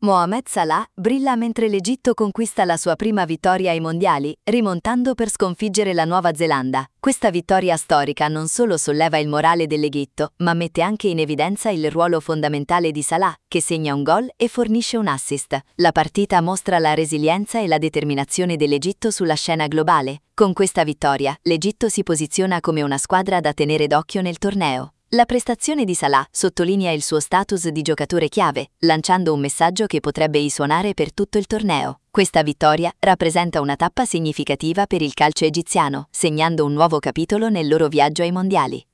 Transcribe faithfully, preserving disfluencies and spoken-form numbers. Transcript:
Mohamed Salah brilla mentre l'Egitto conquista la sua prima vittoria ai mondiali, rimontando per sconfiggere la Nuova Zelanda. Questa vittoria storica non solo solleva il morale dell'Egitto, ma mette anche in evidenza il ruolo fondamentale di Salah, che segna un gol e fornisce un assist. La partita mostra la resilienza e la determinazione dell'Egitto sulla scena globale. Con questa vittoria, l'Egitto si posiziona come una squadra da tenere d'occhio nel torneo. La prestazione di Salah sottolinea il suo status di giocatore chiave, lanciando un messaggio che potrebbe risuonare per tutto il torneo. Questa vittoria rappresenta una tappa significativa per il calcio egiziano, segnando un nuovo capitolo nel loro viaggio ai mondiali.